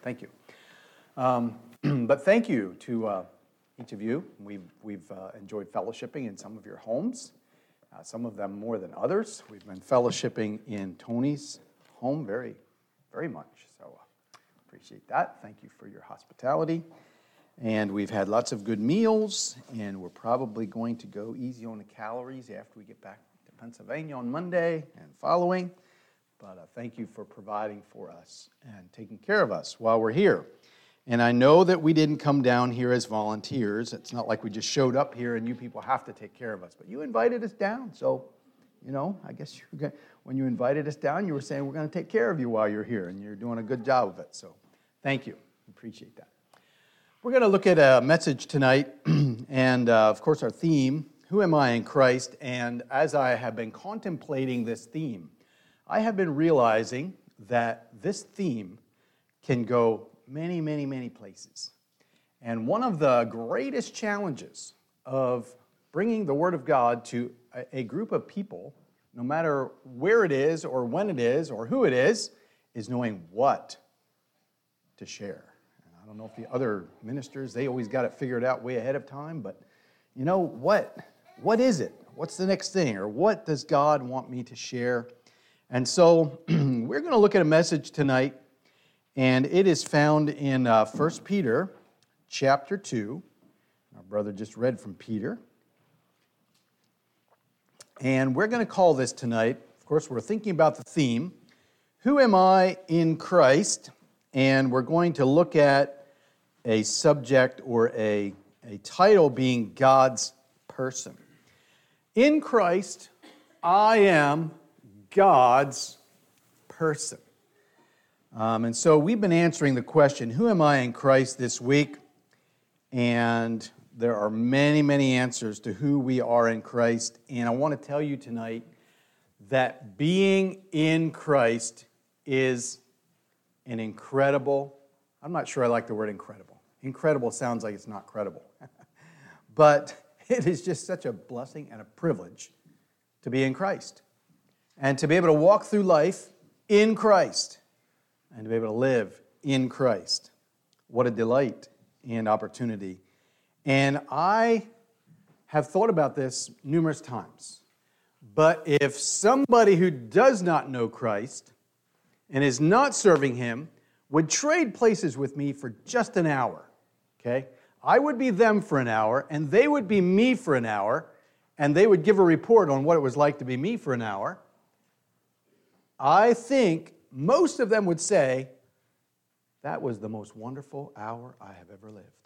Thank you. But thank you to each of you. We've enjoyed fellowshipping in some of your homes, some of them more than others. We've been fellowshipping in Tony's home very, very much. So appreciate that. Thank you for your hospitality. And we've had lots of good meals, and we're probably going to go easy on the calories after we get back to Pennsylvania on Monday and following. But thank you for providing for us and taking care of us while we're here. And I know that we didn't come down here as volunteers. It's not like we just showed up here and you people have to take care of us. But you invited us down. So, I guess when you invited us down, you were saying we're going to take care of you while you're here. And you're doing a good job of it. So thank you. Appreciate that. We're going to look at a message tonight. And, of course, our theme, Who Am I in Christ? And as I have been contemplating this theme, I have been realizing that this theme can go many, many, many places. And one of the greatest challenges of bringing the Word of God to a group of people, no matter where it is or when it is or who it is knowing what to share. And I don't know if the other ministers, they always got it figured out way ahead of time, but what is it? What's the next thing? Or what does God want me to share? And so we're going to look at a message tonight, and it is found in 1 Peter chapter 2. Our brother just read from Peter. And we're going to call this tonight, of course, we're thinking about the theme, Who Am I in Christ? And we're going to look at a subject or a title being God's person. In Christ, I am God's person. And so we've been answering the question, who am I in Christ this week? And there are many, many answers to who we are in Christ. And I want to tell you tonight that being in Christ is an incredible, I'm not sure I like the word incredible. Incredible sounds like it's not credible. But it is just such a blessing and a privilege to be in Christ. And to be able to walk through life in Christ. And to be able to live in Christ. What a delight and opportunity. And I have thought about this numerous times. But if somebody who does not know Christ and is not serving Him would trade places with me for just an hour, okay? I would be them for an hour, and they would be me for an hour, and they would give a report on what it was like to be me for an hour. I think most of them would say, that was the most wonderful hour I have ever lived.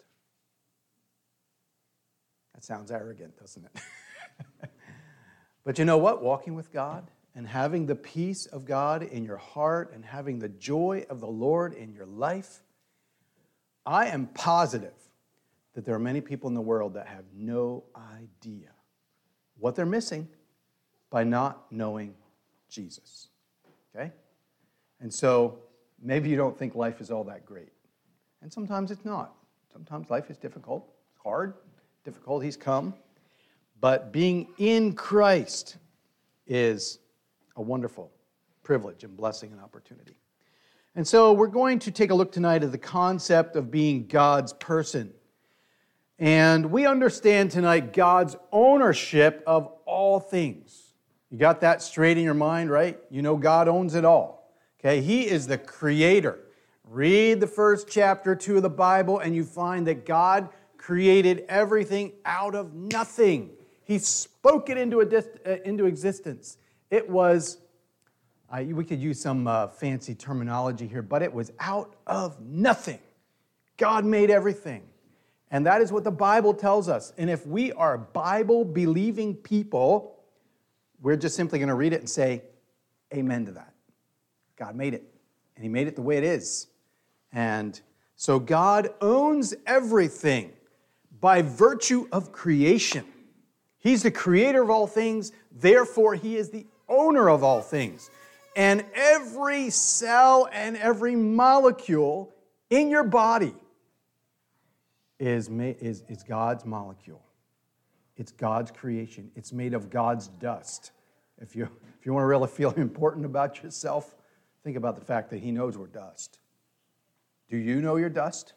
That sounds arrogant, doesn't it? But you know what? Walking with God and having the peace of God in your heart and having the joy of the Lord in your life, I am positive that there are many people in the world that have no idea what they're missing by not knowing Jesus. Okay? And so maybe you don't think life is all that great. And sometimes it's not. Sometimes life is difficult, it's hard, difficulties come. But being in Christ is a wonderful privilege and blessing and opportunity. And so we're going to take a look tonight at the concept of being God's person. And we understand tonight God's ownership of all things. You got that straight in your mind, right? You know God owns it all. Okay, He is the creator. Read the first chapter 2 of the Bible and you find that God created everything out of nothing. He spoke it into existence. It was, we could use some fancy terminology here, but it was out of nothing. God made everything. And that is what the Bible tells us. And if we are Bible-believing people, we're just simply going to read it and say, amen to that. God made it. And He made it the way it is. And so God owns everything by virtue of creation. He's the creator of all things. Therefore, He is the owner of all things. And every cell and every molecule in your body is God's molecule. It's God's creation. It's made of God's dust. If you want to really feel important about yourself, think about the fact that He knows we're dust. Do you know your dust?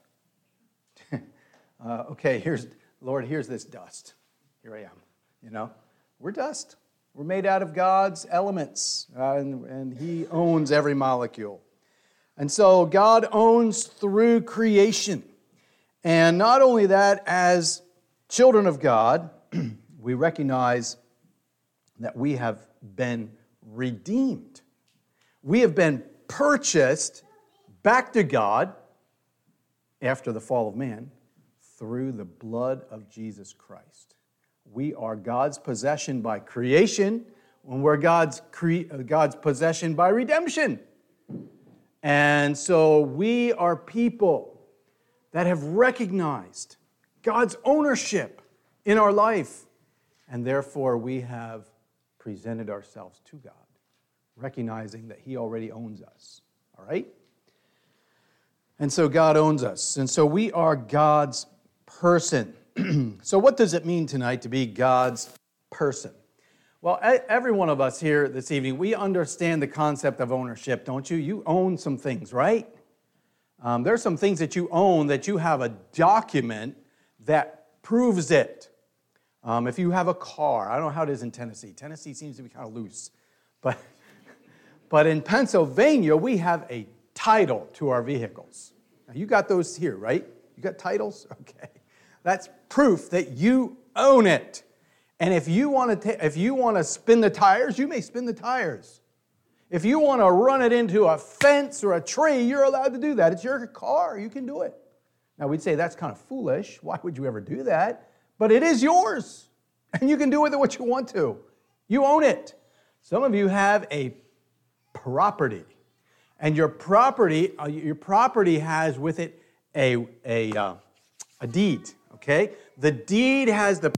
Okay, Lord, here's this dust. Here I am. We're dust. We're made out of God's elements, and He owns every molecule. And so God owns through creation. And not only that, as children of God, we recognize that we have been redeemed. We have been purchased back to God after the fall of man through the blood of Jesus Christ. We are God's possession by creation, when we're God's possession by redemption. And so we are people that have recognized God's ownership in our life, and therefore we have presented ourselves to God, recognizing that He already owns us. All right? And so God owns us. And so we are God's person. So what does it mean tonight to be God's person? Well, every one of us here this evening, we understand the concept of ownership, don't you? You own some things, right? There are some things that you own that you have a document that proves it. If you have a car, I don't know how it is in Tennessee. Tennessee seems to be kind of loose. But in Pennsylvania, we have a title to our vehicles. Now, you got those here, right? You got titles? Okay. That's proof that you own it. And if you want to spin the tires, you may spin the tires. If you want to run it into a fence or a tree, you're allowed to do that. It's your car. You can do it. Now, we'd say that's kind of foolish. Why would you ever do that? But it is yours. And you can do with it what you want to. You own it. Some of you have a property. And your property has with it a deed. Okay? The deed has the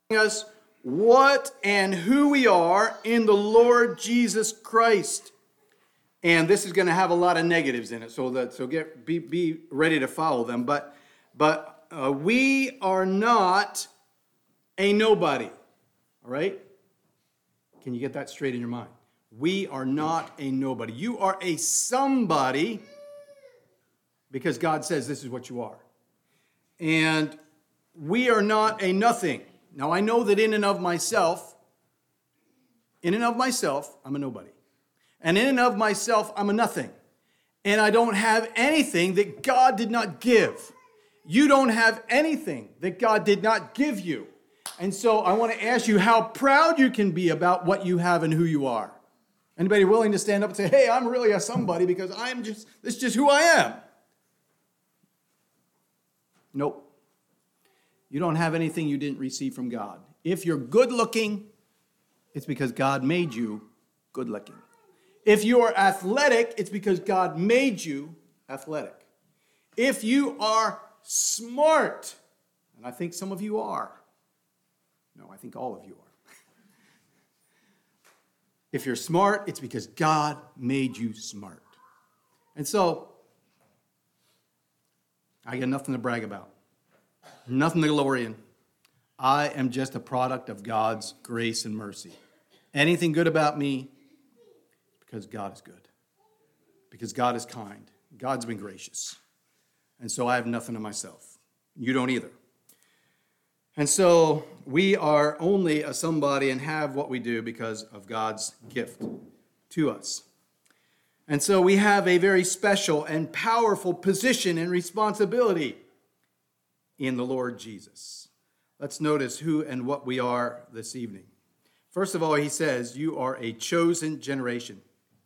us what and who we are in the Lord Jesus Christ. And this is going to have a lot of negatives in it, so be ready to follow them. But we are not a nobody, all right? Can you get that straight in your mind? We are not a nobody. You are a somebody because God says this is what you are. And we are not a nothing. Now, I know that in and of myself, I'm a nobody. And in and of myself, I'm a nothing. And I don't have anything that God did not give. You don't have anything that God did not give you. And so I want to ask you how proud you can be about what you have and who you are. Anybody willing to stand up and say, hey, I'm really a somebody because this is just who I am? Nope. You don't have anything you didn't receive from God. If you're good looking, it's because God made you good looking. If you are athletic, it's because God made you athletic. If you are smart, and I think some of you are. No, I think all of you are. If you're smart, it's because God made you smart. And so, I got nothing to brag about. Nothing to glory in. I am just a product of God's grace and mercy. Anything good about me, because God is good. Because God is kind. God's been gracious. And so I have nothing of myself. You don't either. And so we are only a somebody and have what we do because of God's gift to us. And so we have a very special and powerful position and responsibility in the Lord Jesus. Let's notice who and what we are this evening. First of all, he says, you are a chosen generation.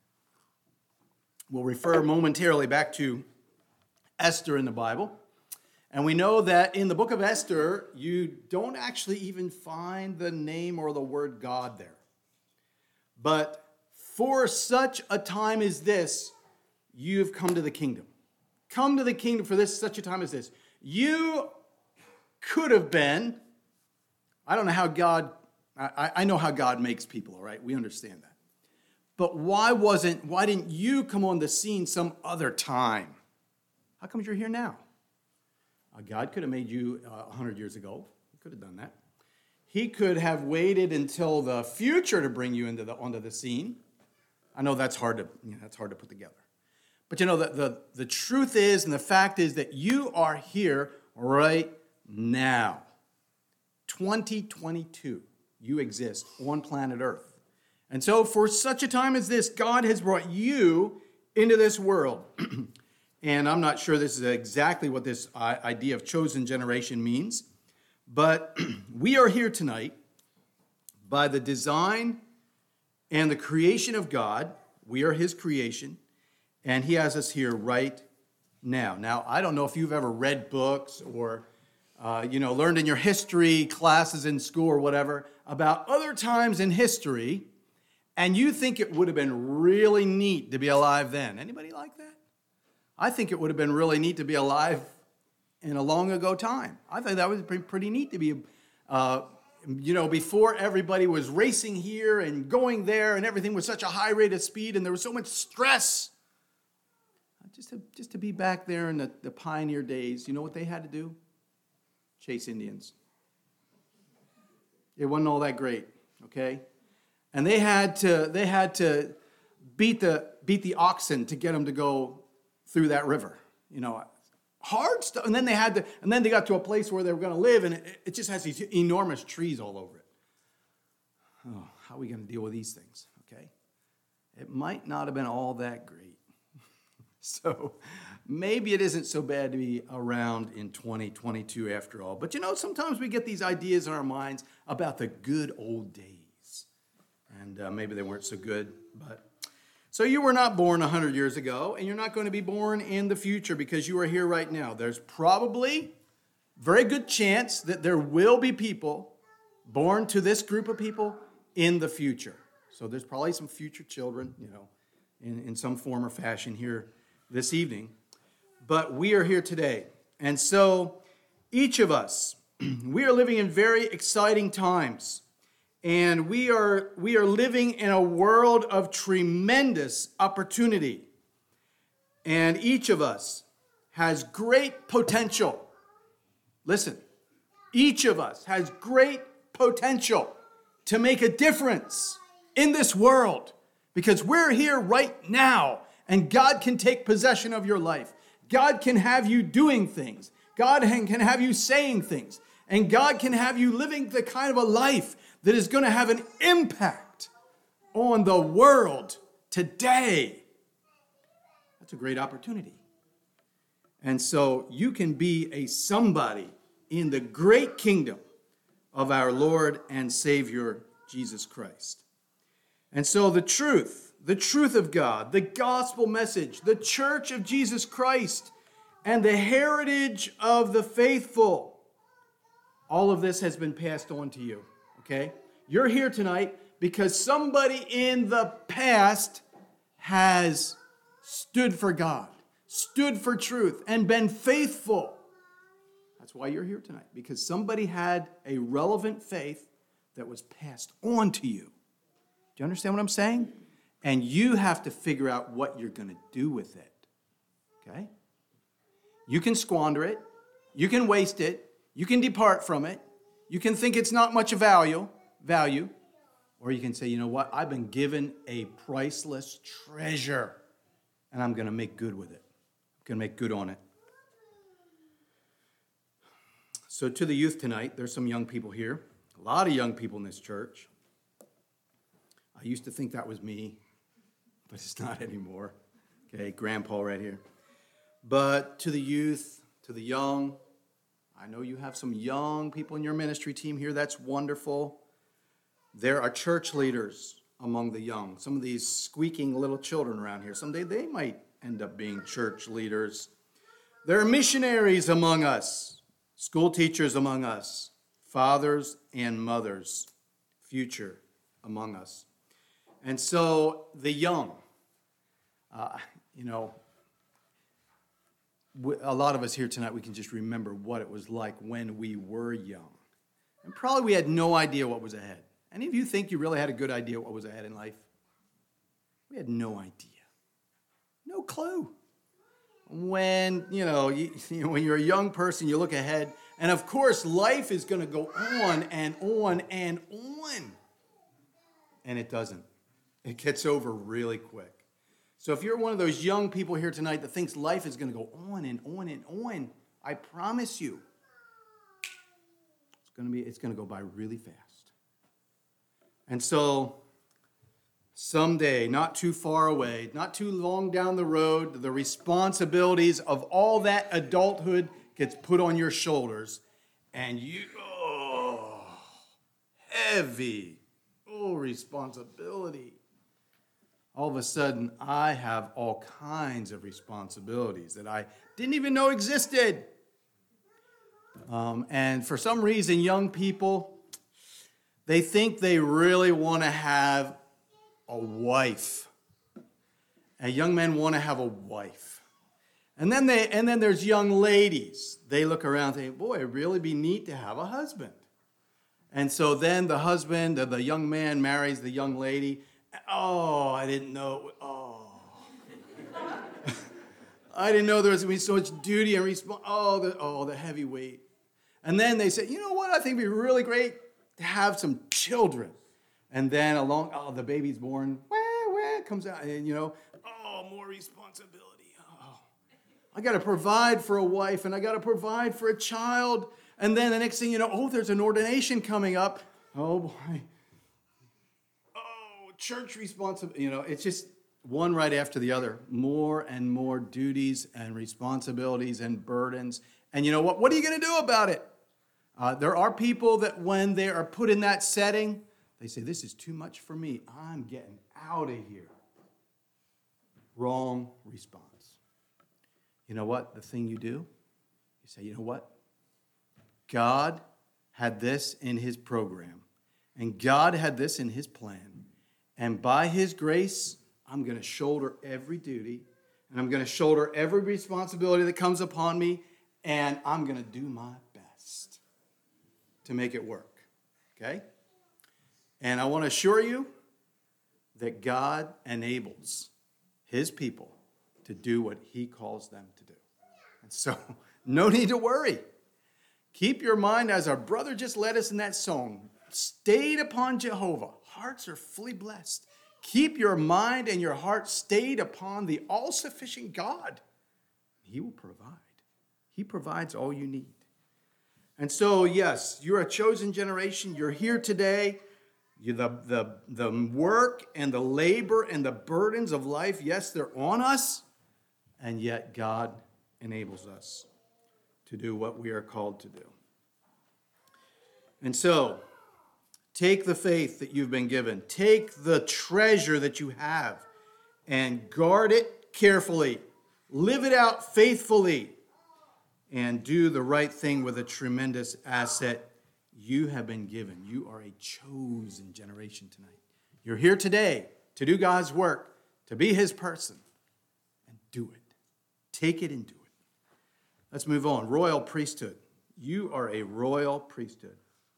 We'll refer momentarily back to Esther in the Bible. And we know that in the book of Esther, you don't actually even find the name or the word God there. But for such a time as this, you've come to the kingdom. Come to the kingdom for such a time as this. You could have been, I don't know how God, I know how God makes people, all right? We understand that. But why didn't you come on the scene some other time? How come you're here now? God could have made you 100 years ago. He could have done that. He could have waited until the future to bring you onto the scene. I know that's hard to put together. But the truth is, and the fact is that you are here right now. 2022, you exist on planet Earth. And so for such a time as this, God has brought you into this world. And I'm not sure this is exactly what this idea of chosen generation means, but we are here tonight by the design and the creation of God. We are his creation, and he has us here right now. Now, I don't know if you've ever read books or learned in your history classes in school or whatever about other times in history, and you think it would have been really neat to be alive then. Anybody like that? I think it would have been really neat to be alive in a long ago time. I think that was pretty neat to be, before everybody was racing here and going there and everything was such a high rate of speed and there was so much stress. Just to be back there in the pioneer days, you know what they had to do? Chase Indians. It wasn't all that great, okay? And they had to beat the oxen to get them to go through that river, hard stuff. And then they got to a place where they were going to live, and it just has these enormous trees all over it. Oh, how are we going to deal with these things? Okay, it might not have been all that great. So maybe it isn't so bad to be around in 2022 after all. But sometimes we get these ideas in our minds about the good old days, and maybe they weren't so good, but. So you were not born 100 years ago, and you're not going to be born in the future because you are here right now. There's probably very good chance that there will be people born to this group of people in the future. So there's probably some future children, in some form or fashion here this evening. But we are here today. And so each of us we are living in very exciting times, and we are living in a world of tremendous opportunity, and each of us has great potential. Listen, each of us has great potential to make a difference in this world, because we're here right now, and God can take possession of your life. God can have you doing things. God can have you saying things. And God can have you living the kind of a life that is going to have an impact on the world today. That's a great opportunity. And so you can be a somebody in the great kingdom of our Lord and Savior, Jesus Christ. And so the truth of God, the gospel message, the church of Jesus Christ, and the heritage of the faithful, all of this has been passed on to you, okay? You're here tonight because somebody in the past has stood for God, stood for truth, and been faithful. That's why you're here tonight, because somebody had a relevant faith that was passed on to you. Do you understand what I'm saying? And you have to figure out what you're going to do with it, okay? You can squander it. You can waste it. You can depart from it. You can think it's not much value. Or you can say, you know what? I've been given a priceless treasure, and I'm going to make good with it. I'm going to make good on it. So to the youth tonight, there's some young people here. A lot of young people in this church. I used to think that was me, but it's not anymore. Okay, grandpa right here. But to the youth, to the young, I know you have some young people in your ministry team here. That's wonderful. There are church leaders among the young. Some of these squeaking little children around here, someday they might end up being church leaders. There are missionaries among us, school teachers among us, fathers and mothers, future among us. And so the young, a lot of us here tonight, we can just remember what it was like when we were young. And probably we had no idea what was ahead. Any of you think you really had a good idea what was ahead in life? We had no idea. No clue. When, when you're a young person, you look ahead, and of course, life is going to go on and on and on. And it doesn't. It gets over really quick. So if you're one of those young people here tonight that thinks life is going to go on and on and on, I promise you, it's going to go by really fast. And so someday, not too far away, not too long down the road, the responsibilities of all that adulthood gets put on your shoulders, and heavy, responsibility. All of a sudden, I have all kinds of responsibilities that I didn't even know existed. And for some reason, young people, they think they really want to have a wife. And young men want to have a wife. And then there's young ladies. They look around and think, boy, it'd really be neat to have a husband. And so then the husband, the young man marries the young lady. Oh, I didn't know. I didn't know there was going to be so much duty and responsibility. The heavy weight. And then they say, you know what? I think it'd be really great to have some children. And then the baby's born. Comes out, and more responsibility. I got to provide for a wife, and I got to provide for a child. And then the next thing you know, there's an ordination coming up. Oh, boy. Church responsibility. It's just one right after the other. More and more duties and responsibilities and burdens. And you know what? What are you going to do about it? There are people that when they are put in that setting, they say, this is too much for me. I'm getting out of here. Wrong response. You know what? The thing you do, you say, you know what? God had this in his program. And God had this in his plan. And by his grace, I'm going to shoulder every duty. And I'm going to shoulder every responsibility that comes upon me. And I'm going to do my best. to make it work. Okay? And I want to assure you that God enables his people to do what he calls them to do. And so, no need to worry. Keep your mind, as our brother just led us in that song, stayed upon Jehovah. Hearts are fully blessed. Keep your mind and your heart stayed upon the all-sufficient God. He will provide. He provides all you need. And so, yes, you're a chosen generation. You're here today. The work and the labor and the burdens of life, yes, they're on us. And yet God enables us to do what we are called to do. And so, take the faith that you've been given. Take the treasure that you have and guard it carefully. Live it out faithfully. And do the right thing with a tremendous asset you have been given. You are a chosen generation tonight. You're here today to do God's work, to be his person. And do it. Take it and do it. Let's move on. Royal priesthood. You are a royal priesthood.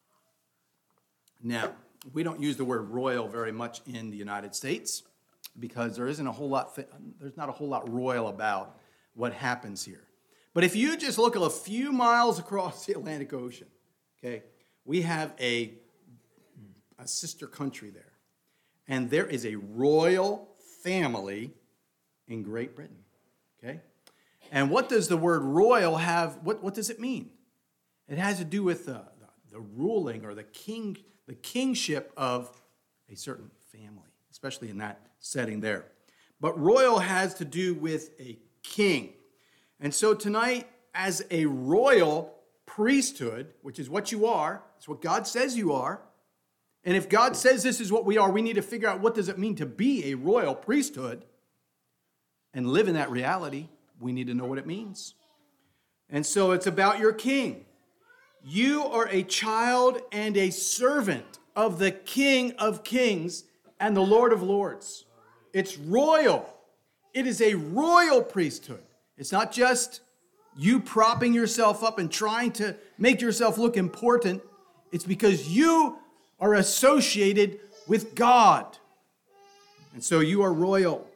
Now, we don't use the word royal very much in the United States because there's not a whole lot royal about what happens here. But if you just look a few miles across the Atlantic Ocean, okay, we have a sister country there. And there is a royal family in Great Britain, okay? And what does the word royal have, what does it mean? It has to do with the ruling or the kingship of a certain family, especially in that setting there. But royal has to do with a king. And so tonight, as a royal priesthood, which is what you are, it's what God says you are, and if God says this is what we are, we need to figure out what does it mean to be a royal priesthood and live in that reality. We need to know what it means. And so it's about your king. You are a child and a servant of the King of Kings and the Lord of Lords. It's royal. It is a royal priesthood. It's not just you propping yourself up and trying to make yourself look important. It's because you are associated with God. And so you are royal.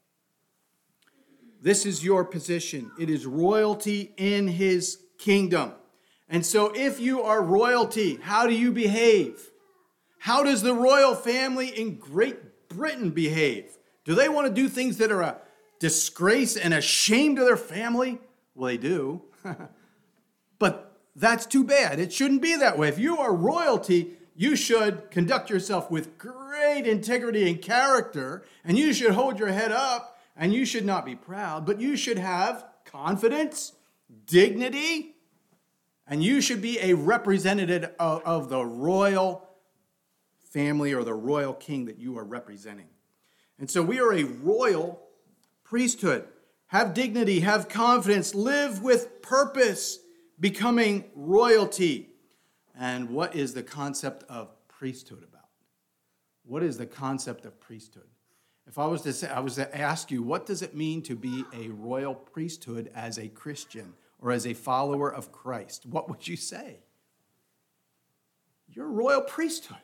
This is your position. It is royalty in his kingdom. And so if you are royalty, how do you behave? How does the royal family in Great Britain behave? Do they want to do things that are a disgrace and a shame to their family? Well, they do. But that's too bad. It shouldn't be that way. If you are royalty, you should conduct yourself with great integrity and character, and you should hold your head up, and you should not be proud, but you should have confidence, dignity, and you should be a representative of the royal family or the royal king that you are representing. And so we are a royal priesthood. Have dignity, have confidence, live with purpose, becoming royalty. And what is the concept of priesthood about? What is the concept of priesthood? If I was to ask you, what does it mean to be a royal priesthood as a Christian or as a follower of Christ? What would you say? You're a royal priesthood.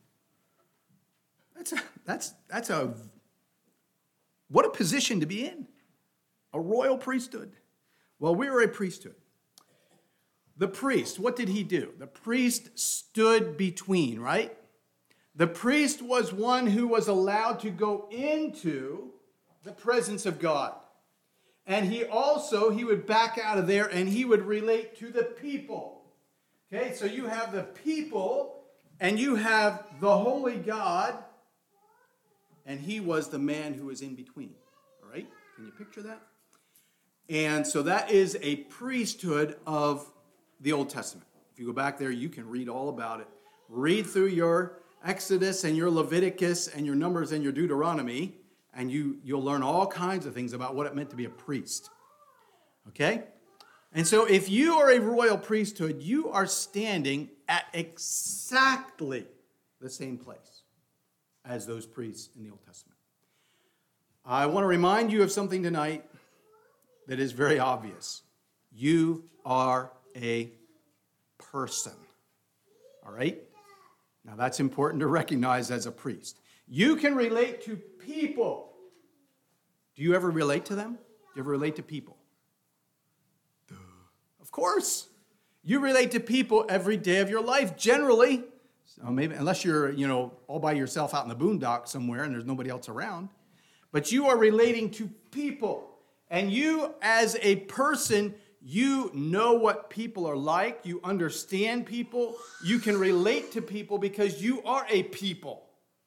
What a position to be in. A royal priesthood. Well, we are a priesthood. The priest, what did he do? The priest stood between, right? The priest was one who was allowed to go into the presence of God. And he would back out of there and he would relate to the people. Okay, so you have the people and you have the holy God, and he was the man who was in between. All right, can you picture that? And so that is a priesthood of the Old Testament. If you go back there, you can read all about it. Read through your Exodus and your Leviticus and your Numbers and your Deuteronomy, and you'll learn all kinds of things about what it meant to be a priest. Okay? And so if you are a royal priesthood, you are standing at exactly the same place as those priests in the Old Testament. I want to remind you of something tonight that is very obvious. You are a person. All right? Now, that's important to recognize as a priest. You can relate to people. Do you ever relate to them? Do you ever relate to people? Duh. Of course. You relate to people every day of your life, generally. So maybe, unless you're, all by yourself out in the boondocks somewhere and there's nobody else around. But you are relating to people. And you, as a person, you know what people are like. You understand people. You can relate to people because you are a people.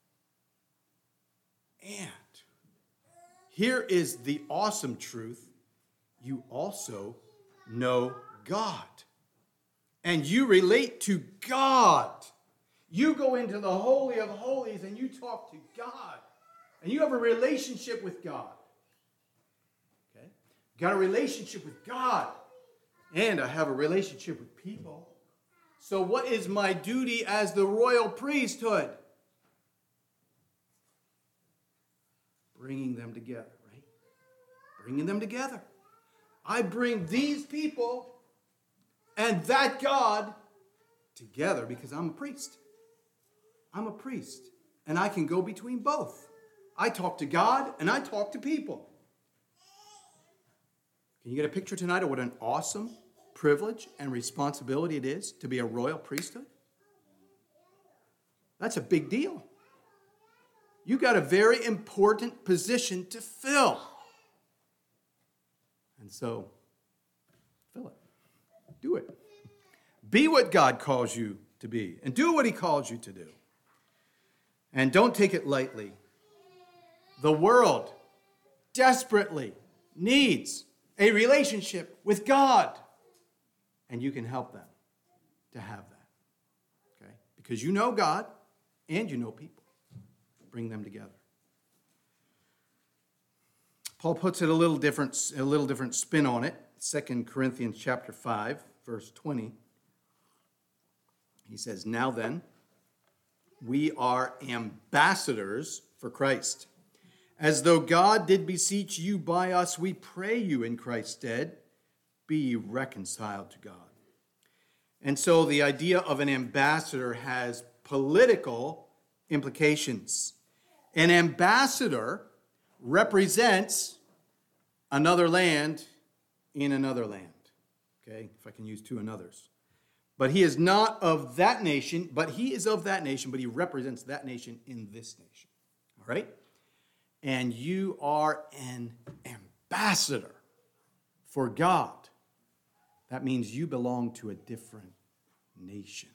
And here is the awesome truth. You also know God. And you relate to God. You go into the Holy of Holies and you talk to God. And you have a relationship with God. Okay? You got a relationship with God. And I have a relationship with people. So what is my duty as the royal priesthood? Bringing them together, right? Bringing them together. I bring these people and that God together because I'm a priest. I'm a priest. And I can go between both. I talk to God and I talk to people. Can you get a picture tonight of what an awesome privilege and responsibility it is to be a royal priesthood? That's a big deal. You got a very important position to fill. And so, fill it. Do it. Be what God calls you to be. And do what he calls you to do. And don't take it lightly. The world desperately needs a relationship with God. And you can help them to have that. Okay? Because you know God and you know people. Bring them together. Paul puts it a little different spin on it. 2 Corinthians chapter 5, verse 20. He says, "Now then, we are ambassadors for Christ. As though God did beseech you by us, we pray you in Christ's stead, be reconciled to God." And so the idea of an ambassador has political implications. An ambassador represents another land in another land. Okay, if I can use two anothers. But he is not of that nation, but he is of that nation, but he represents that nation in this nation. All right? And you are an ambassador for God. That means you belong to a different nation.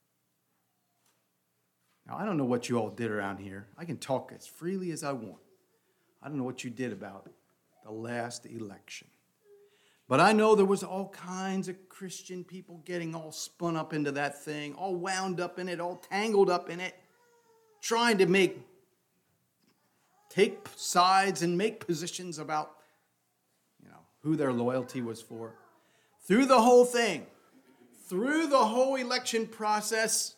Now, I don't know what you all did around here. I can talk as freely as I want. I don't know what you did about the last election. But I know there was all kinds of Christian people getting all spun up into that thing, all wound up in it, all tangled up in it, trying to take sides and make positions about, who their loyalty was for. Through the whole thing, through the whole election process,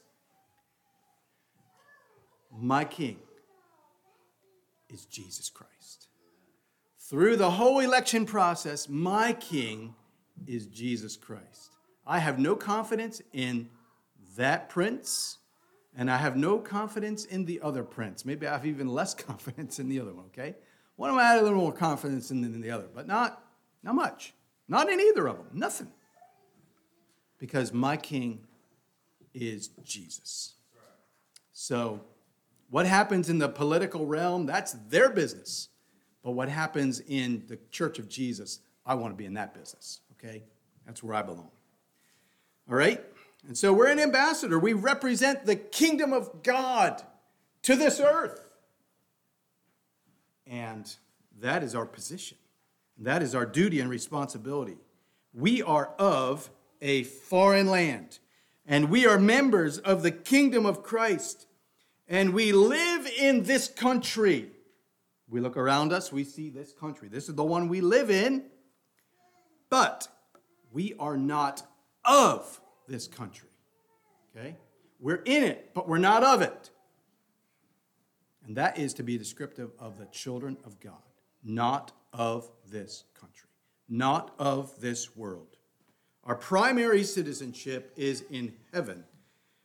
my king is Jesus Christ. Through the whole election process, my king is Jesus Christ. I have no confidence in that prince, and I have no confidence in the other prince. Maybe I have even less confidence in the other one, okay? One of them I had a little more confidence in than the other, but not much. Not in either of them, nothing. Because my king is Jesus. So, what happens in the political realm, that's their business. But what happens in the church of Jesus, I want to be in that business, okay? That's where I belong. All right? And so we're an ambassador. We represent the kingdom of God to this earth. And that is our position. That is our duty and responsibility. We are of a foreign land, and we are members of the kingdom of Christ, and we live in this country. We look around us, we see this country. This is the one we live in, but we are not of this country, okay? We're in it, but we're not of it. And that is to be descriptive of the children of God, not of this country, not of this world. Our primary citizenship is in heaven,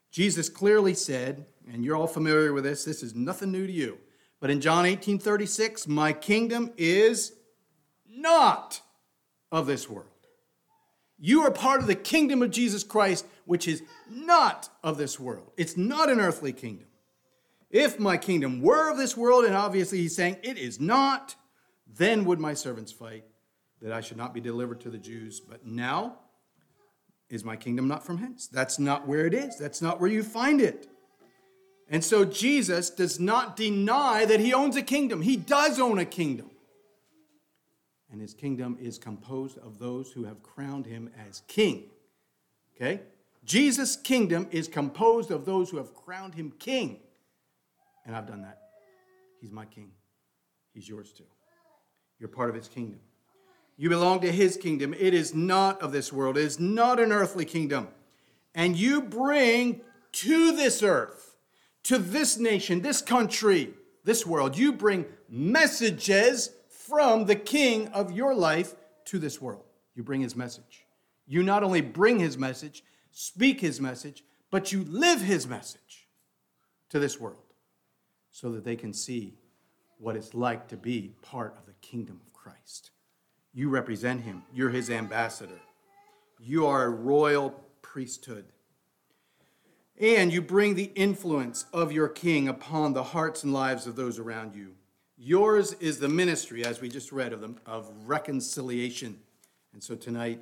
Jesus clearly said, and you're all familiar with this is nothing new to you, but in John 18:36, my kingdom is not of this world. You are part of the kingdom of Jesus Christ, which is not of this world. It's not an earthly kingdom. If my kingdom were of this world, and obviously he's saying it is not, then would my servants fight that I should not be delivered to the Jews. But now is my kingdom not from hence? That's not where it is. That's not where you find it. And so Jesus does not deny that he owns a kingdom. He does own a kingdom. And his kingdom is composed of those who have crowned him as king. Okay? Jesus' kingdom is composed of those who have crowned him king. And I've done that. He's my king. He's yours too. You're part of his kingdom. You belong to his kingdom. It is not of this world. It is not an earthly kingdom. And you bring to this earth, to this nation, this country, this world, you bring messages from the king of your life to this world. You bring his message. You not only bring his message, speak his message, but you live his message to this world so that they can see what it's like to be part of the kingdom of Christ. You represent him. You're his ambassador. You are a royal priesthood. And you bring the influence of your king upon the hearts and lives of those around you. Yours is the ministry, as we just read, of reconciliation. And so tonight,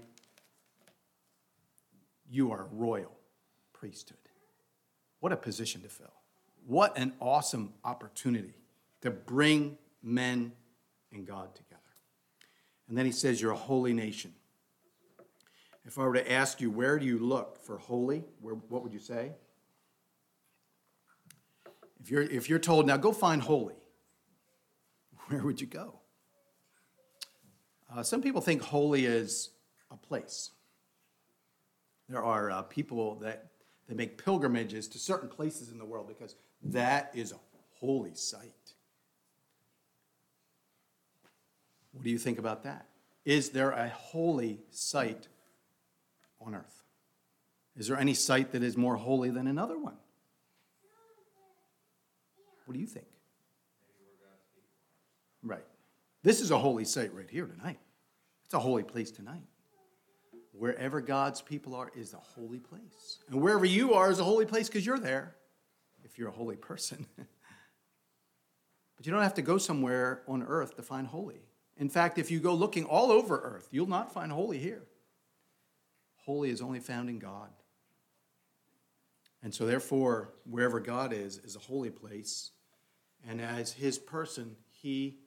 you are a royal priesthood. What a position to fill. What an awesome opportunity to bring men and God together. And then he says, you're a holy nation. If I were to ask you, where do you look for holy? What would you say? If you're told, now go find holy, where would you go? Some people think holy is a place. There are people that make pilgrimages to certain places in the world because that is a holy site. What do you think about that? Is there a holy site on earth? Is there any site that is more holy than another one? What do you think? Right. This is a holy site right here tonight. It's a holy place tonight. Wherever God's people are is a holy place. And wherever you are is a holy place because you're there, if you're a holy person. But you don't have to go somewhere on earth to find holy. In fact, if you go looking all over earth, you'll not find holy here. Holy is only found in God. And so therefore, wherever God is a holy place. And as his person, he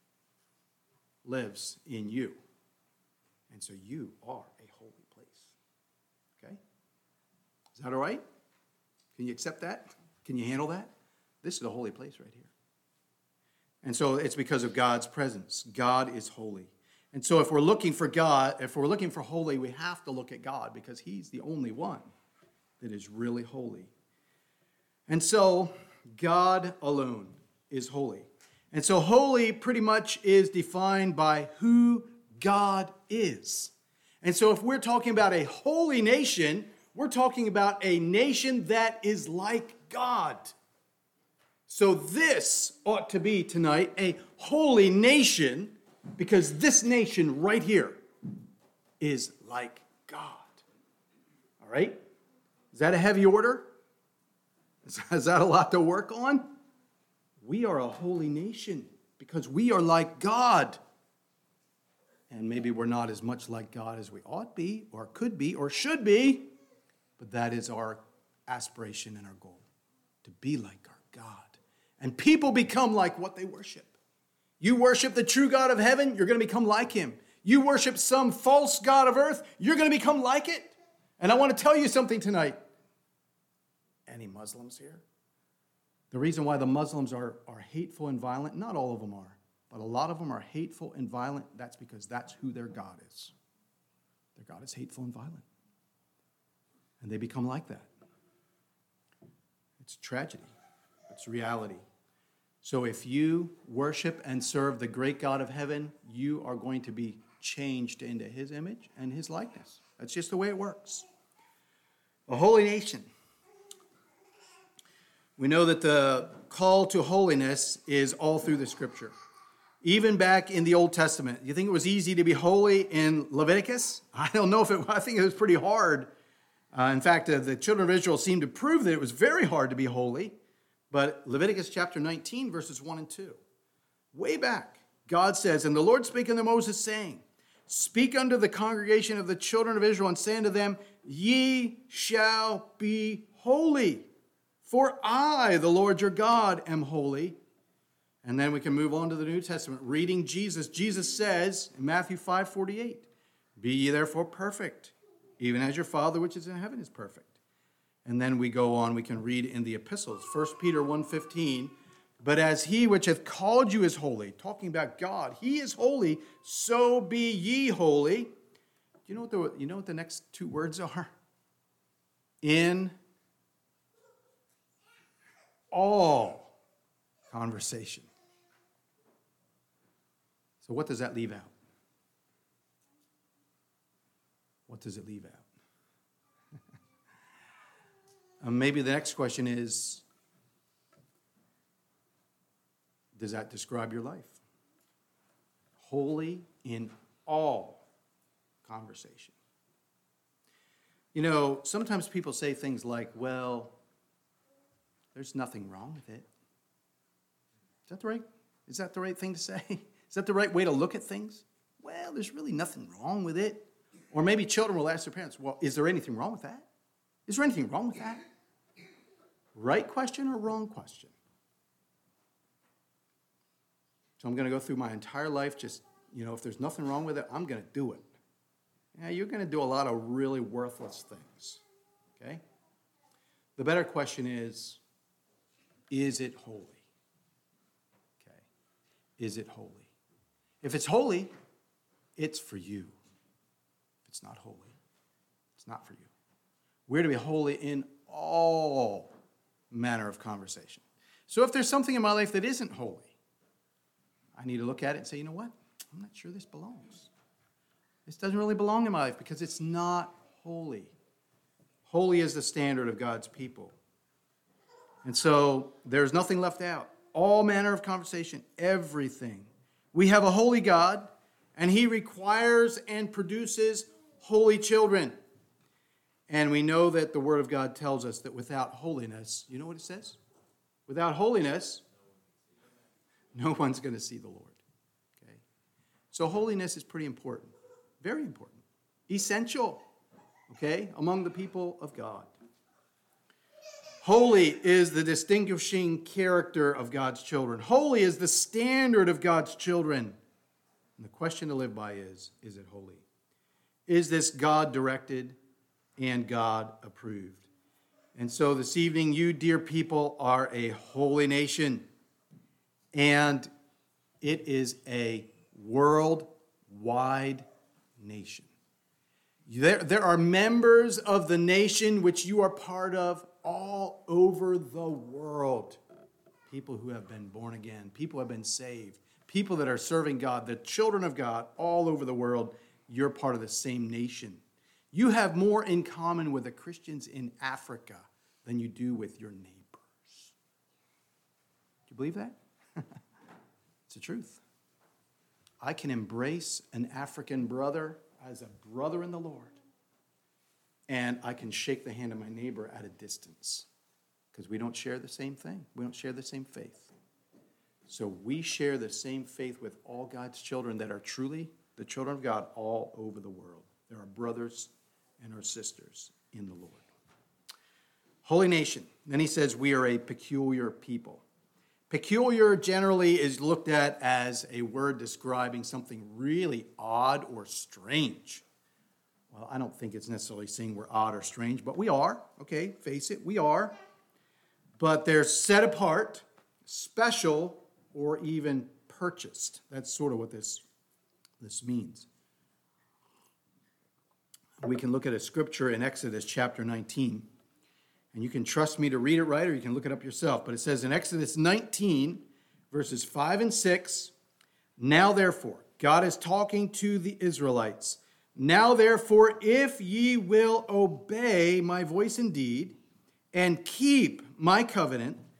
lives in you. And so you are a holy place. Okay? Is that all right? Can you accept that? Can you handle that? This is a holy place right here. And so it's because of God's presence. God is holy. And so if we're looking for God, if we're looking for holy, we have to look at God because he's the only one that is really holy. And so God alone is holy. And so holy pretty much is defined by who God is. And so if we're talking about a holy nation, we're talking about a nation that is like God. So this ought to be tonight a holy nation because this nation right here is like God. All right? Is that a heavy order? Is that a lot to work on? We are a holy nation because we are like God. And maybe we're not as much like God as we ought be or could be or should be, but that is our aspiration and our goal, to be like our God. And people become like what they worship. You worship the true God of heaven, you're going to become like him. You worship some false god of earth, you're going to become like it. And I want to tell you something tonight. Any Muslims here? The reason why the Muslims are hateful and violent, not all of them are, but a lot of them are hateful and violent, that's because that's who their God is. Their God is hateful and violent. And they become like that. It's tragedy. It's reality. So if you worship and serve the great God of heaven, you are going to be changed into his image and his likeness. That's just the way it works. A holy nation. We know that the call to holiness is all through the Scripture. Even back in the Old Testament, you think it was easy to be holy in Leviticus? I don't know I think it was pretty hard. In fact, the children of Israel seem to prove that it was very hard to be holy. But Leviticus chapter 19, verses 1 and 2. Way back, God says, "And the Lord spake unto Moses, saying, Speak unto the congregation of the children of Israel, and say unto them, Ye shall be holy, for I, the Lord your God, am holy." And then we can move on to the New Testament. Reading Jesus, Jesus says in Matthew 5:48, "Be ye therefore perfect, even as your Father which is in heaven is perfect." And then we go on, we can read in the epistles, 1 Peter 1:15, "But as he which hath called you is holy," talking about God, he is holy, "so be ye holy." You know what the next two words are? In all conversation. So what does that leave out? What does it leave out? Maybe the next question is, does that describe your life? Holy in all conversation. You know, sometimes people say things like, well, there's nothing wrong with it. Is that the right thing to say? Is that the right way to look at things? Well, there's really nothing wrong with it. Or maybe children will ask their parents, well, is there anything wrong with that? Is there anything wrong with that? Right question or wrong question? So I'm going to go through my entire life just, if there's nothing wrong with it, I'm going to do it. Yeah, you're going to do a lot of really worthless things, okay? The better question is it holy? Okay, is it holy? If it's holy, it's for you. If it's not holy, it's not for you. We're to be holy in all manner of conversation. So if there's something in my life that isn't holy, I need to look at it and say, you know what? I'm not sure this belongs. This doesn't really belong in my life because it's not holy. Holy is the standard of God's people. And so there's nothing left out. All manner of conversation, everything. We have a holy God, and he requires and produces holy children. And we know that the Word of God tells us that without holiness, you know what it says? Without holiness, no one's going to see the Lord. Okay? So holiness is pretty important. Very important. Essential, okay, among the people of God. Holy is the distinguishing character of God's children. Holy is the standard of God's children. And the question to live by is it holy? Is this God-directed and God-approved? And so this evening, you, dear people, are a holy nation. And it is a worldwide nation. There are members of the nation which you are part of all over the world. People who have been born again, people who have been saved, people that are serving God, the children of God all over the world. You're part of the same nation. You have more in common with the Christians in Africa than you do with your neighbors. Do you believe that? It's the truth. I can embrace an African brother as a brother in the Lord, and I can shake the hand of my neighbor at a distance because we don't share the same thing. We don't share the same faith. So we share the same faith with all God's children that are truly the children of God all over the world. There are brothers and our sisters in the Lord. Holy nation. Then he says we are a peculiar people. Peculiar generally is looked at as a word describing something really odd or strange. Well, I don't think it's necessarily saying we're odd or strange, but we are. Okay, face it, we are. But they're set apart, special, or even purchased. That's sort of what this means. We can look at a scripture in Exodus chapter 19. And you can trust me to read it right, or you can look it up yourself. But it says in Exodus 19, verses 5 and 6, "Now therefore," God is talking to the Israelites, "Now therefore, if ye will obey my voice indeed, and keep my covenant,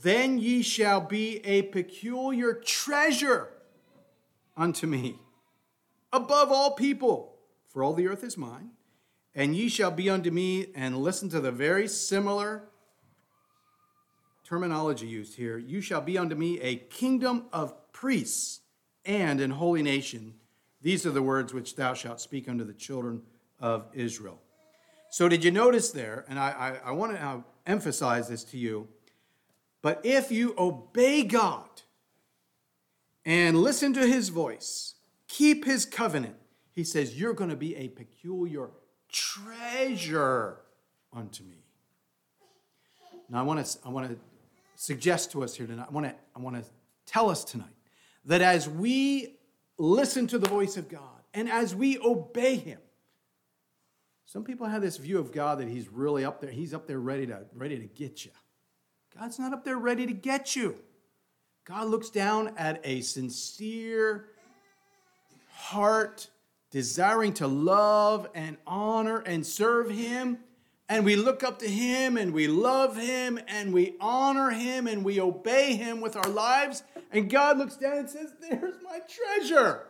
then ye shall be a peculiar treasure unto me above all people, for all the earth is mine. And ye shall be unto me, and listen to the very similar terminology used here. You shall be unto me a kingdom of priests and an holy nation. These are the words which thou shalt speak unto the children of Israel. So did you notice there, and I want to emphasize this to you, but if you obey God and listen to his voice, keep his covenant, he says, you're going to be a peculiar treasure unto me. Now, I want to suggest to us here tonight, I want to tell us tonight that as we listen to the voice of God and as we obey him, some people have this view of God that he's really up there. He's up there ready to get you. God's not up there ready to get you. God looks down at a sincere heart, desiring to love and honor and serve him. And we look up to him and we love him and we honor him and we obey him with our lives. And God looks down and says, there's my treasure.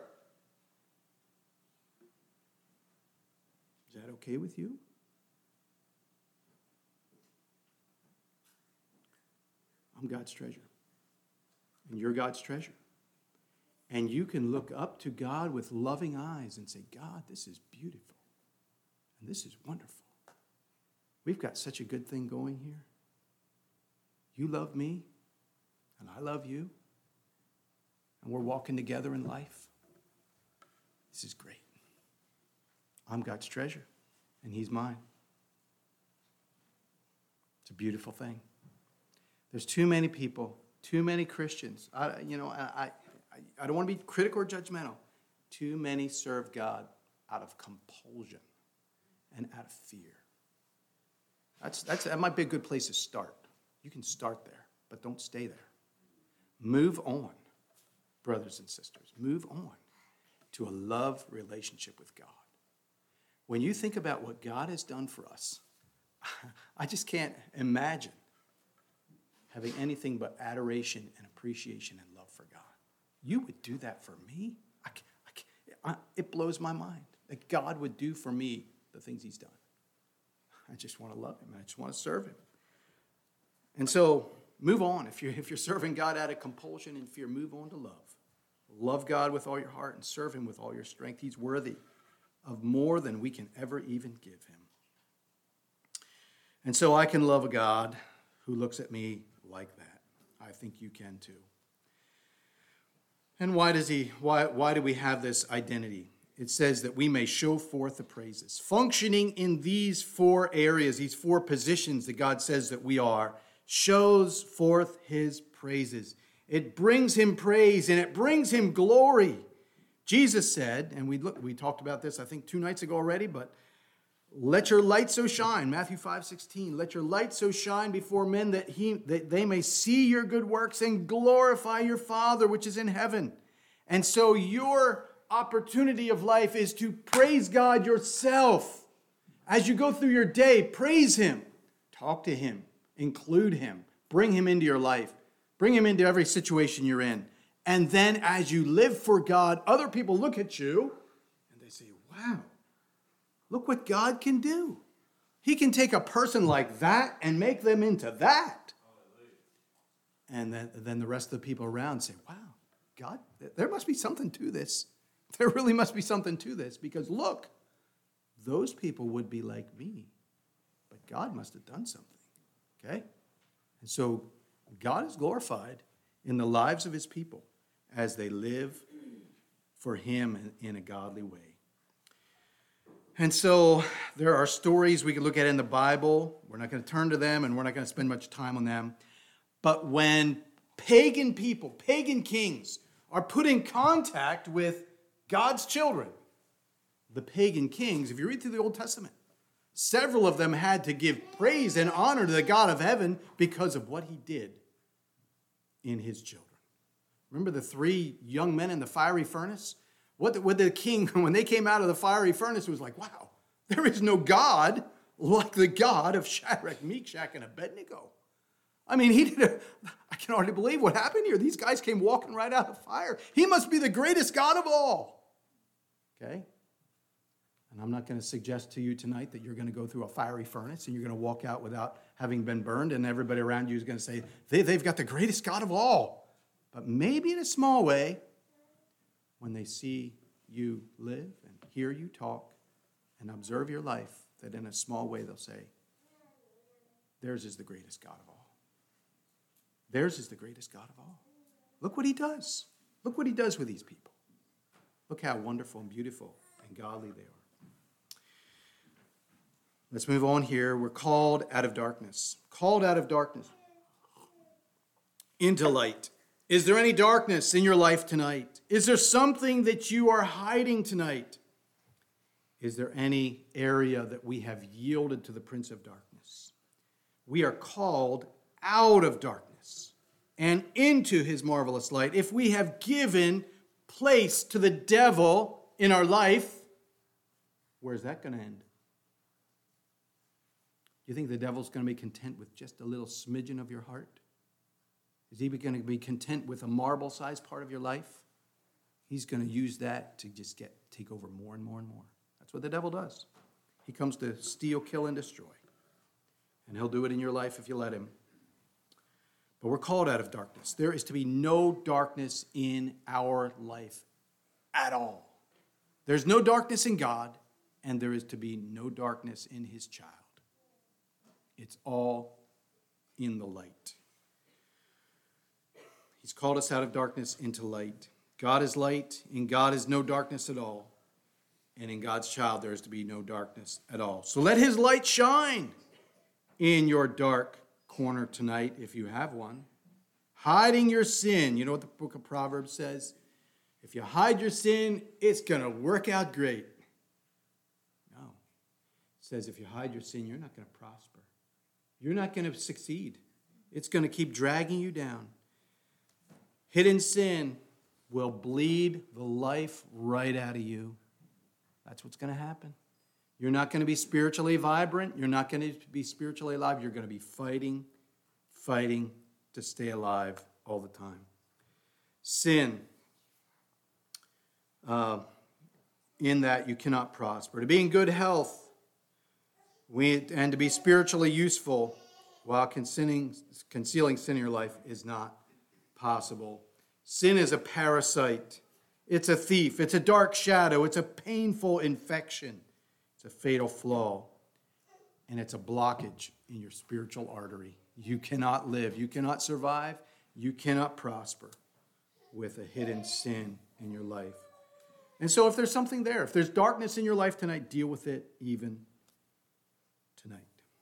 Is that okay with you? I'm God's treasure. And you're God's treasure. And you can look up to God with loving eyes and say, God, this is beautiful. And this is wonderful. We've got such a good thing going here. You love me, and I love you. And we're walking together in life. This is great. I'm God's treasure, and he's mine. It's a beautiful thing. There's too many people, too many Christians. I don't want to be critical or judgmental. Too many serve God out of compulsion and out of fear. That might be a good place to start. You can start there, but don't stay there. Move on, brothers and sisters. Move on to a love relationship with God. When you think about what God has done for us, I just can't imagine having anything but adoration and appreciation and love for God. You would do that for me? It blows my mind that God would do for me the things he's done. I just want to love him. I just want to serve him. And so move on. If you're serving God out of compulsion and fear, move on to love. Love God with all your heart and serve him with all your strength. He's worthy of more than we can ever even give him. And so I can love a God who looks at me like that. I think you can too. And why do we have this identity? It says that we may show forth the praises. Functioning in these four areas, these four positions that God says that we are, shows forth his praises. It brings him praise and it brings him glory. Jesus said, and we talked about this, I think 2 nights ago already, but let your light so shine, Matthew 5:16, let your light so shine before men that they may see your good works and glorify your Father which is in heaven. And so your opportunity of life is to praise God yourself. As you go through your day, praise him, talk to him, include him, bring him into your life, bring him into every situation you're in. And then as you live for God, other people look at you and they say, wow, look what God can do. He can take a person like that and make them into that. And then the rest of the people around say, wow, God, there must be something to this. There really must be something to this because look, those people would be like me, but God must have done something, okay? And so God is glorified in the lives of his people as they live for him in a godly way. And so there are stories we can look at in the Bible. We're not going to turn to them and we're not going to spend much time on them. But when pagan people, pagan kings are put in contact with God's children, the pagan kings, if you read through the Old Testament, several of them had to give praise and honor to the God of heaven because of what he did in his children. Remember the 3 young men in the fiery furnace? What the king, when they came out of the fiery furnace, was like, wow, there is no God like the God of Shadrach, Meshach, and Abednego. I mean, can hardly believe what happened here. These guys came walking right out of fire. He must be the greatest God of all. Okay? And I'm not going to suggest to you tonight that you're going to go through a fiery furnace and you're going to walk out without having been burned, and everybody around you is going to say, they've got the greatest God of all. But maybe in a small way, when they see you live and hear you talk and observe your life, that in a small way they'll say, theirs is the greatest God of all. Theirs is the greatest God of all. Look what he does. Look what he does with these people. Look how wonderful and beautiful and godly they are. Let's move on here. We're called out of darkness. Called out of darkness into light. Is there any darkness in your life tonight? Is there something that you are hiding tonight? Is there any area that we have yielded to the prince of darkness? We are called out of darkness and into his marvelous light. If we have given place to the devil in our life, where's that going to end? Do you think the devil's going to be content with just a little smidgen of your heart? Is he going to be content with a marble-sized part of your life? He's going to use that to just take over more and more and more. That's what the devil does. He comes to steal, kill, and destroy. And he'll do it in your life if you let him. But we're called out of darkness. There is to be no darkness in our life at all. There's no darkness in God, and there is to be no darkness in his child. It's all in the light. He's called us out of darkness into light. God is light. In God is no darkness at all. And in God's child, there is to be no darkness at all. So let his light shine in your dark corner tonight, if you have one. Hiding your sin. You know what the book of Proverbs says? If you hide your sin, it's going to work out great. No. It says if you hide your sin, you're not going to prosper. You're not going to succeed. It's going to keep dragging you down. Hidden sin will bleed the life right out of you. That's what's going to happen. You're not going to be spiritually vibrant. You're not going to be spiritually alive. You're going to be fighting to stay alive all the time. Sin, in that you cannot prosper. To be in good health and to be spiritually useful while concealing sin in your life is not possible. Sin is a parasite. It's a thief. It's a dark shadow. It's a painful infection. It's a fatal flaw. And it's a blockage in your spiritual artery. You cannot live. You cannot survive. You cannot prosper with a hidden sin in your life. And so if there's something there, if there's darkness in your life tonight, deal with it even tonight.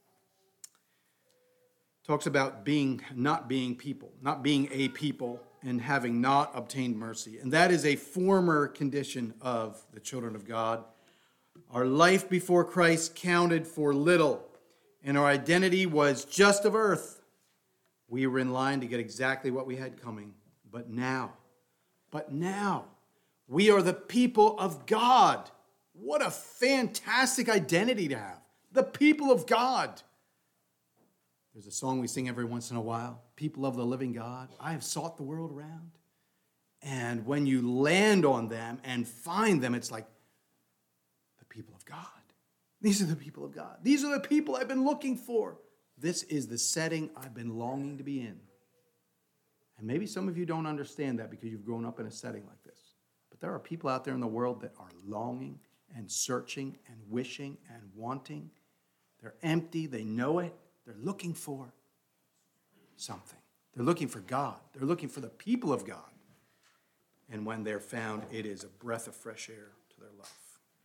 Talks about not being a people, and having not obtained mercy. And that is a former condition of the children of God. Our life before Christ counted for little, and our identity was just of earth. We were in line to get exactly what we had coming. But now, we are the people of God. What a fantastic identity to have. The people of God. There's a song we sing every once in a while. People of the living God. I have sought the world around. And when you land on them and find them, it's like the people of God. These are the people of God. These are the people I've been looking for. This is the setting I've been longing to be in. And maybe some of you don't understand that because you've grown up in a setting like this. But there are people out there in the world that are longing and searching and wishing and wanting. They're empty. They know it. They're looking for something. They're looking for God. They're looking for the people of God. And when they're found, it is a breath of fresh air to their life.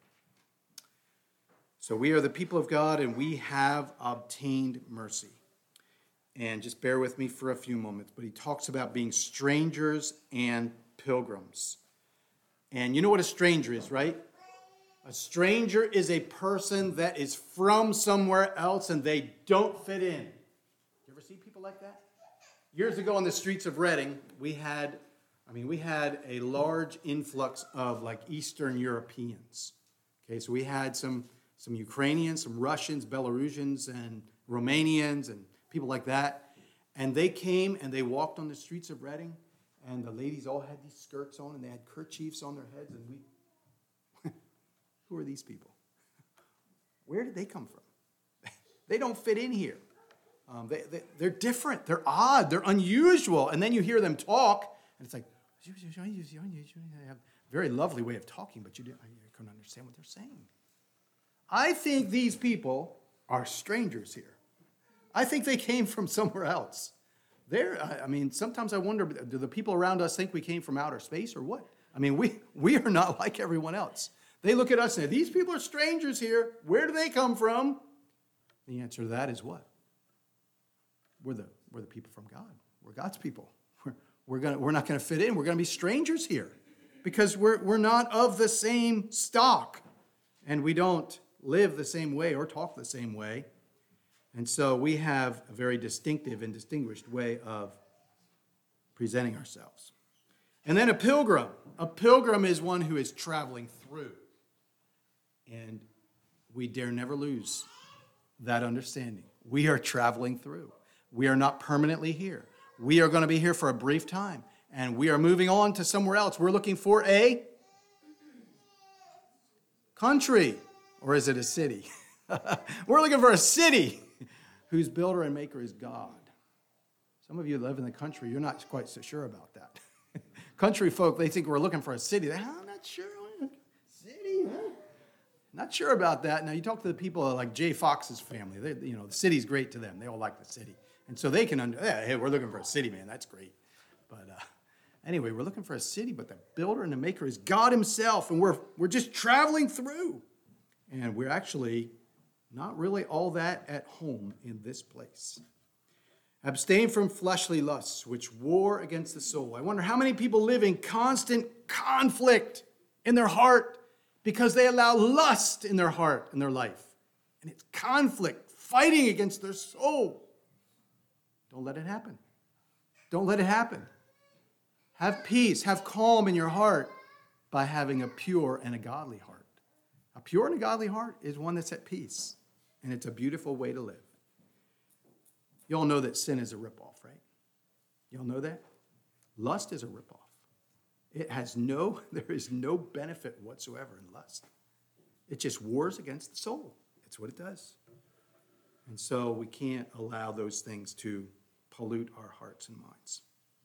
So we are the people of God, and we have obtained mercy. And just bear with me for a few moments, but he talks about being strangers and pilgrims. And you know what a stranger is, right? A stranger is a person that is from somewhere else and they don't fit in. You ever see people like that? Years ago on the streets of Reading, we had a large influx of like Eastern Europeans. Okay, so we had some Ukrainians, some Russians, Belarusians, and Romanians, and people like that. And they came and they walked on the streets of Reading, and the ladies all had these skirts on, and they had kerchiefs on their heads, and we, who are these people? Where did they come from? They don't fit in here. They're different. They're odd. They're unusual. And then you hear them talk, and it's like, they have a very lovely way of talking, but you couldn't understand what they're saying. I think these people are strangers here. I think they came from somewhere else. Sometimes I wonder, do the people around us think we came from outer space or what? I mean, we are not like everyone else. They look at us and say, these people are strangers here. Where do they come from? The answer to that is what? We're the people from God. We're God's people. We're not going to fit in. We're going to be strangers here because we're not of the same stock, and we don't live the same way or talk the same way. And so we have a very distinctive and distinguished way of presenting ourselves. And then a pilgrim. A pilgrim is one who is traveling through. And we dare never lose that understanding. We are traveling through. We are not permanently here. We are going to be here for a brief time. And we are moving on to somewhere else. We're looking for a country. Or is it a city? We're looking for a city whose builder and maker is God. Some of you live in the country. You're not quite so sure about that. Country folk, they think we're looking for a city. I'm not sure. City, huh? Not sure about that. Now, you talk to the people like Jay Fox's family. The city's great to them. They all like the city. And so they can, hey, we're looking for a city, man. That's great. But anyway, we're looking for a city, but the builder and the maker is God himself. And we're just traveling through. And we're actually not really all that at home in this place. Abstain from fleshly lusts, which war against the soul. I wonder how many people live in constant conflict in their heart because they allow lust in their heart and their life. And it's conflict, fighting against their soul. Don't let it happen. Don't let it happen. Have peace, have calm in your heart by having a pure and a godly heart. A pure and a godly heart is one that's at peace, and it's a beautiful way to live. You all know that sin is a ripoff, right? You all know that? Lust is a ripoff. There is no benefit whatsoever in lust. It just wars against the soul. That's what it does. And so we can't allow those things to pollute our hearts and minds.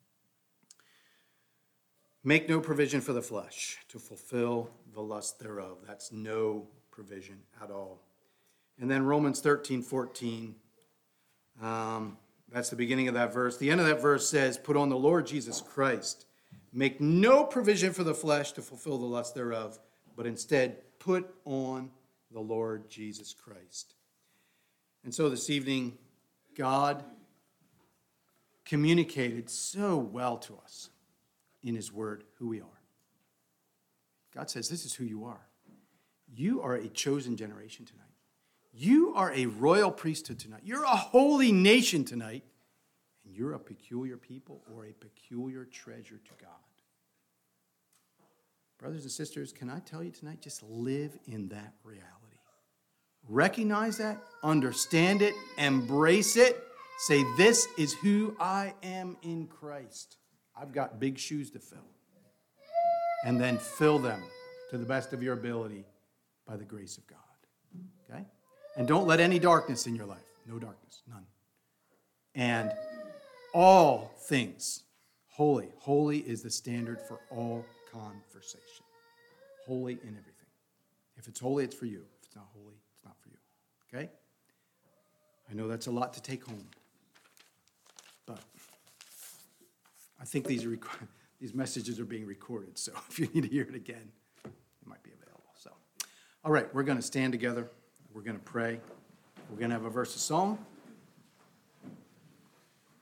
Make no provision for the flesh to fulfill the lust thereof. That's no provision at all. And then Romans 13:14. That's the beginning of that verse. The end of that verse says, put on the Lord Jesus Christ. Make no provision for the flesh to fulfill the lust thereof, but instead put on the Lord Jesus Christ. And so this evening, God communicated so well to us in his word who we are. God says, this is who you are. You are a chosen generation tonight. You are a royal priesthood tonight. You're a holy nation tonight. And you're a peculiar people or a peculiar treasure to God. Brothers and sisters, can I tell you tonight, just live in that reality. Recognize that, understand it, embrace it. Say, this is who I am in Christ. I've got big shoes to fill. And then fill them to the best of your ability by the grace of God. Okay? And don't let any darkness in your life. No darkness, none. And all things holy. Holy is the standard for all conversation. Holy in everything. If it's holy, it's for you. If it's not holy, it's not for you. Okay? I know that's a lot to take home. But I think these messages are being recorded, so if you need to hear it again, it might be available. So, all right, we're going to stand together. We're going to pray. We're going to have a verse of song.